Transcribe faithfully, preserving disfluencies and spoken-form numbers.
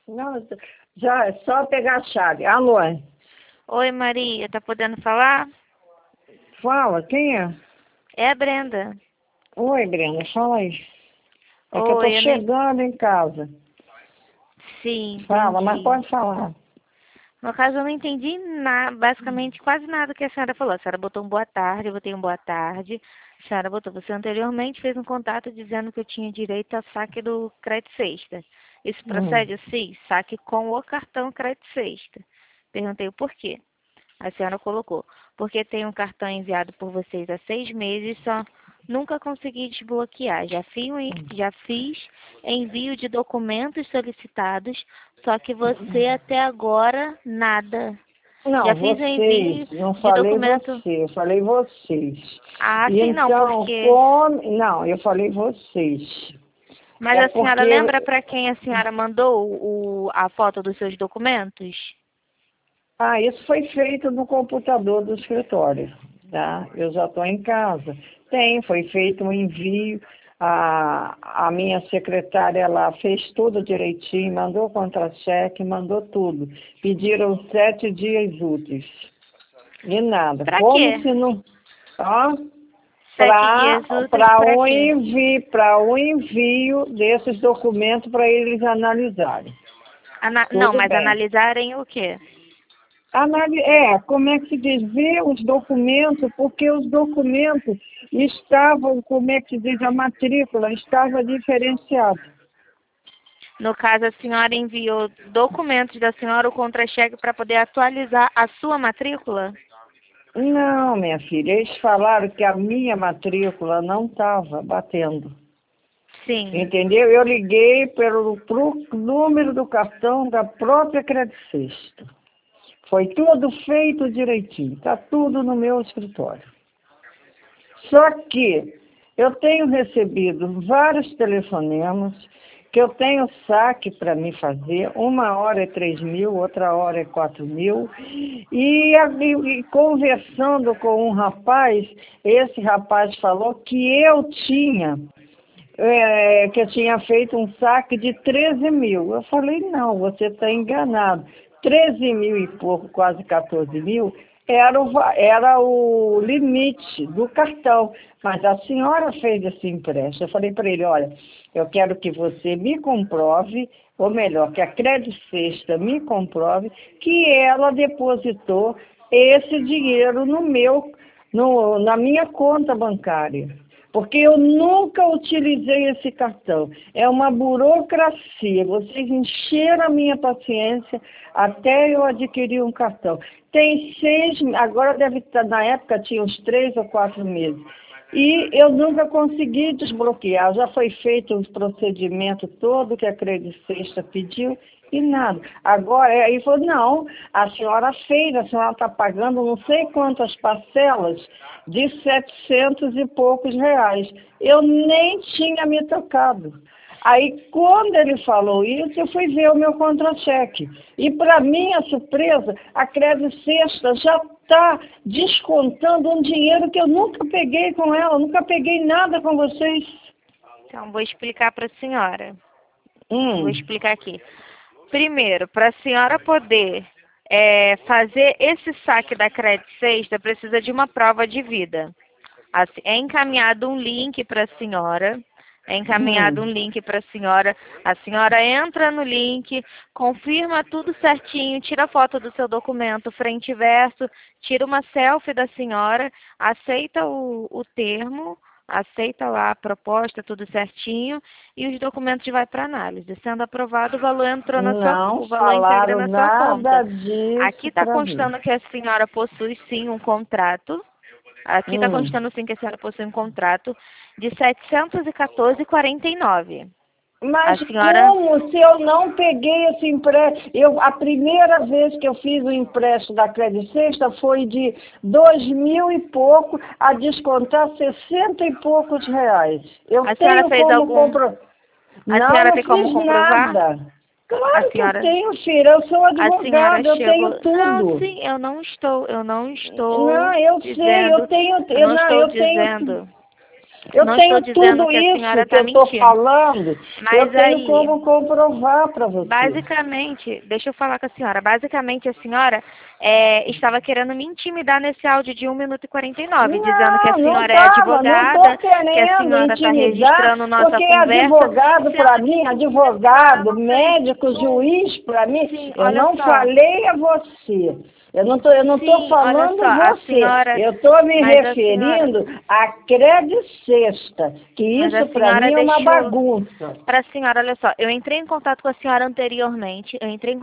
Não, já é só pegar a chave. Alô? Oi, Maria, tá podendo falar? Fala, quem é? É a Brenda. Oi, Brenda, fala aí. É que eu tô Oi, eu nem... chegando em casa. Sim, Fala, mas entendi. pode falar. No caso, eu não entendi nada, basicamente quase nada que a senhora falou. A senhora botou um boa tarde, eu botei um boa tarde. A senhora botou, você anteriormente fez um contato dizendo que eu tinha direito a saque do crédito sexta. Isso Hum. procede assim? Saque com o cartão crédito sexta. Perguntei o porquê. A senhora colocou, porque tem um cartão enviado por vocês há seis meses, só nunca consegui desbloquear. Já fiz, já fiz envio de documentos solicitados, só que você até agora nada. Não, Já fiz vocês, envio não de falei documento. você, eu falei vocês. Ah, E sim, não, então, porque. como... Não, eu falei vocês. Mas É a senhora porque... lembra para quem a senhora mandou o, a foto dos seus documentos? Ah, isso foi feito no computador do escritório, tá? Eu já estou em casa. Tem, foi feito um envio. A, a minha secretária, ela fez tudo direitinho, mandou contra-cheque, mandou tudo. Pediram sete dias úteis. E nada. Para Como quê? se não... Ó, Sete para dias úteis para para o quê? envio, para o envio desses documentos para eles analisarem. Ana... Não, Tudo mas bem. analisarem o quê? Anali é, como é que se diz? Ver os documentos, porque os documentos estavam, como é que se diz, a matrícula estava diferenciada. No caso, a senhora enviou documentos da senhora, o contra-cheque, para poder atualizar a sua matrícula? Não, minha filha, eles falaram que a minha matrícula não estava batendo. Sim. Entendeu? Eu liguei pelo pro número do cartão da própria Crédito Sexta. Foi tudo feito direitinho, está tudo no meu escritório. Só que eu tenho recebido vários telefonemas, que eu tenho saque para me fazer, uma hora é três mil, outra hora é quatro mil, e, e, e conversando com um rapaz, esse rapaz falou que eu tinha, é, que eu tinha feito um saque de treze mil. Eu falei, não, você está enganado. treze mil e pouco, quase quatorze mil, era o, era o limite do cartão. Mas a senhora fez esse empréstimo. Eu falei para ele, olha, eu quero que você me comprove, ou melhor, que a Crédito Sexta me comprove, que ela depositou esse dinheiro no meu, no, na minha conta bancária. Porque eu nunca utilizei esse cartão. É uma burocracia. Vocês encheram a minha paciência até eu adquirir um cartão. Tem seis, agora deve estar, na época tinha uns três ou quatro meses. E eu nunca consegui desbloquear. Já foi feito um procedimento todo que a Crédito Sexta pediu e nada. Agora, aí falou, não, a senhora fez, a senhora está pagando não sei quantas parcelas de setecentos e poucos reais. Eu nem tinha me tocado. Aí, quando ele falou isso, eu fui ver o meu contra-cheque. E, para minha surpresa, a Crédito Sexta já está descontando um dinheiro que eu nunca peguei com ela, nunca peguei nada com vocês. Então, vou explicar para a senhora. Vou Hum. explicar aqui. Primeiro, para a senhora poder é, fazer esse saque da Crédito Sexta, precisa de uma prova de vida. Assim, é encaminhado um link para a senhora. É encaminhado um Hum. link para a senhora. A senhora entra no link, confirma tudo certinho, tira foto do seu documento, frente e verso, tira uma selfie da senhora, aceita o, o termo, aceita lá a proposta, tudo certinho, e os documentos vai para análise. Sendo aprovado, o valor entrou na sua, Não o valor integra falaram na sua nada conta. disso Aqui está para mim. constando que a senhora possui sim um contrato. Aqui está Hum. constando sim que a senhora possui um contrato de setecentos e quatorze reais e quarenta e nove centavos. A Mas senhora, como se eu não peguei esse empréstimo? Eu, a primeira vez que eu fiz o empréstimo da Crédito Sexta foi de dois mil e pouco a descontar sessenta e poucos reais. Eu a senhora tenho fez como algum, comprovar. a Não, senhora não tem como fiz comprovar? nada. A Claro que eu senhora, tenho, filha. Eu sou a senhora advogada, eu tenho chegou. Não, tudo. sim, eu não estou, eu não Não, estou eu sei, eu dizendo, tenho, eu eu não não, estou eu tenho. dizendo. Eu Não tenho estou dizendo tudo que a isso senhora que está eu estou mentindo. falando, Mas eu tenho aí, como comprovar para você. basicamente, deixa eu falar com a senhora. Basicamente, a senhora é, estava querendo me intimidar nesse áudio de um minuto e quarenta e nove, dizendo que a Não, não senhora é estava, não advogada, estou que a querendo senhora está intimidar, registrando nossa porque conversa. advogado sendo para que mim, a advogado, senhora não fez médico, isso. juiz para mim, Sim, eu olha não só. falei a você. Eu não tô, eu não estou Sim, olha falando só, a você, senhora, eu estou me mas a senhora, referindo à credicesta, que mas a isso para senhora mim é uma deixou, bagunça. para a senhora, olha só, eu entrei em contato com a senhora anteriormente, eu entrei em